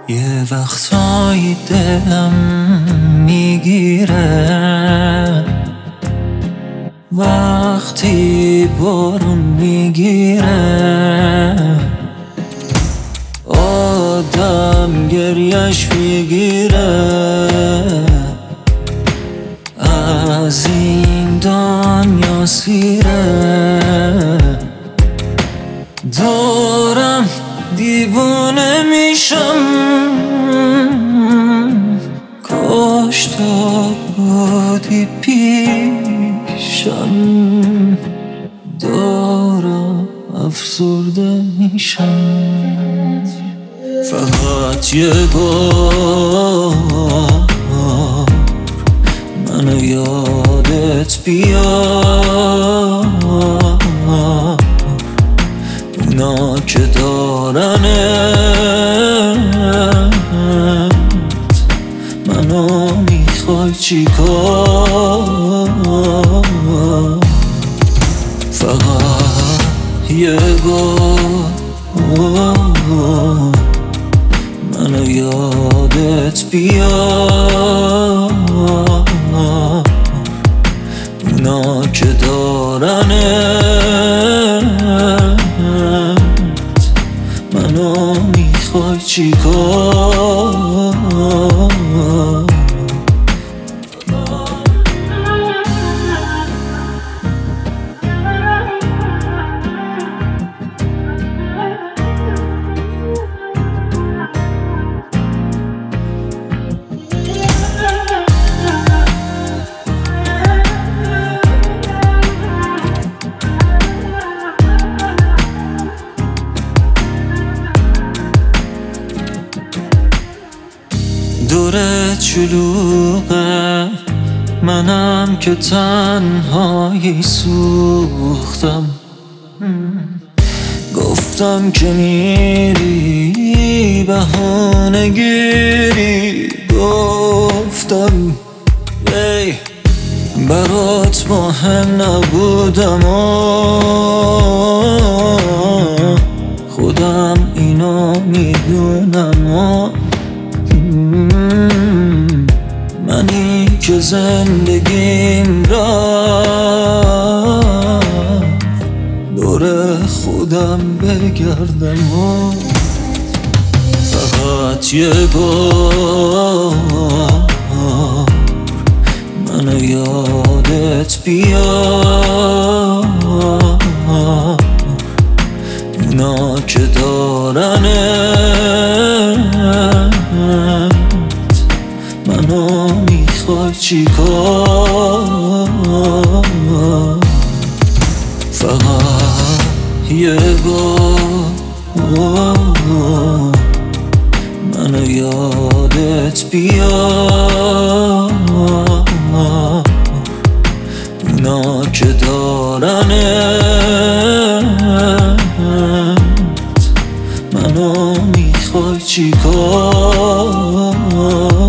یه وقتایی دلم میگیره وقتی بارون میگیره، آدم گریش میگیره. از این دنیا سیره، دارم دیوانه میشم. کاش تو بودی پیشم، دارم افسرده میشم. فقط یه بار منو یادت بیار، اونا که دارنت منو میخوای چی کار؟ فقط یه بار منو یادت بیار، اونا که دارنت منو میخوای چی کار؟ دورت شلوغه، منم که تنهایی سوختم. گفتم که میری بهانه گیری، گفتم ای برات مهم نبودم، خودم اینو میدونم. منی که زندگیم رفت دور خودم بگردم. فقط یه بار منو یادت بیار، اونا که دارنت منو میخوای چی کار؟ فقط یه بار منو یادت بیار، اونا که دارنت منو میخوای چی کار؟